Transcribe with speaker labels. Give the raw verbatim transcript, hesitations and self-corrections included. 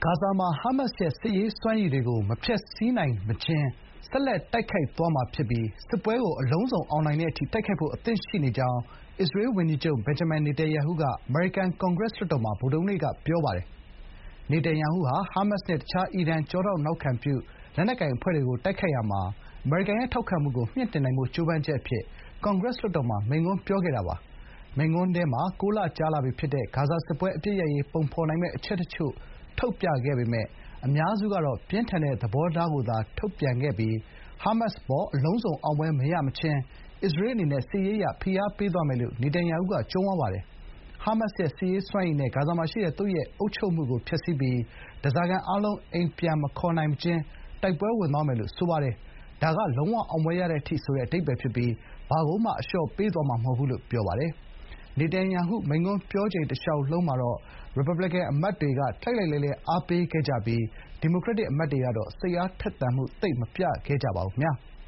Speaker 1: ဂါဇာမှာ ဟာမတ်စ်ရဲ့စစ်ရေးစွမ်းရည်တွေကိုမဖျက်ဆီးနိုင်မချင်းဆက်လက်တိုက်ခိုက်သွားမှာဖြစ်ပြီးစစ်ပွဲကိုအလုံးစုံအောင်နိုင်တဲ့အထိတိုက်ခိုက်ဖို့အသင့်ရှိနေကြောင်းအစ္စရေးဝန်ကြီးချုပ်ဘင်ဂျမင်နေတန်ယာဟုကအမေရိကန်ကွန်ဂရက်လွှတ်တော်မှာဗုဒ္ဓဟူးနေ့ကပြောပါတယ်။နေတန်ယာဟုဟာဟာမတ်စ်နဲ့တခြားအီရန်ကျောထောက်နောက်ခံပြုလက်နက်ကိုင်အဖွဲ့တွေကိုတိုက်ခိုက်ရာမှာအမေရိကန်ရဲ့ထောက်ခံမှုကိုမြှင့်တင်နိုင်ဖို့ကြိုးပမ်းချက်အဖြစ်ကွန်ဂရက်လွှတ်တော်မှာမိန့်ခွန်းပြောခဲ့တာပါ။မိန့်ခွန်းထဲမှာကိုးလကြာလာပြီဖြစ်တဲ့ဂါဇာစစ်ပွဲအပစ်ရပ်ရေးပုံဖော်နိုင်မယ့်အချက်တချို့ထုတ်ပြခဲ့ပေမယ့်အများစုကတော့ပြင်းထန်တဲ့သဘောထားကိုသာထုတ်ပြန်ခဲ့ပြီးဟာမတ်စ်အပေါ်အလုံးစုံအောင်ပွဲမရမချင်းအစ္စရေးအနေနဲ့စစ်ရေးအရဖိအားပေးသွားမယ်လို့နေတန်ယာဟုကကြုံးဝါးပါတယ်။ဟာမတ်စ်ရဲ့စစ်ရေးစွမ်းရည်နဲ့ဂါဇာမှာရှိတဲ့သူ့ရဲ့အုပ်ချုပ်မှုကိုဖျက်ဆီးပြီးဓားစာခံအားလုံးအိမ်ပြန်မခေါ်နိုင်မချင်းတိုက်ပွဲဝင်သွားမယ်လို့ဆိုပါတယ်။ဒါကလုံးဝအောင်ပွဲရတဲ့အထိဆိုတဲ့အဓိပ္ပါယ်ဖြစ်ပြီးဘာကိုမှအလျှော့ပေးသွားမှာမဟုတ်ဘူးလို့ပြောပါတယ်။နေတန်ယာဟုမိန့်ခွန်းပြောချိန်တလျှောက်လုံးမှာတော့ရီပတ်ဘလစ်ကန်အမတ်တွေကလှိုက်လှိုက်လှဲလှဲအားပေးခဲ့ကြပြီးဒီမိုကရက်တစ်အမတ်တွေကတော့စိတ်အားထက်သန်မှုသိပ်မပြခဲ့ကြပါဘူးခင်ဗျာ။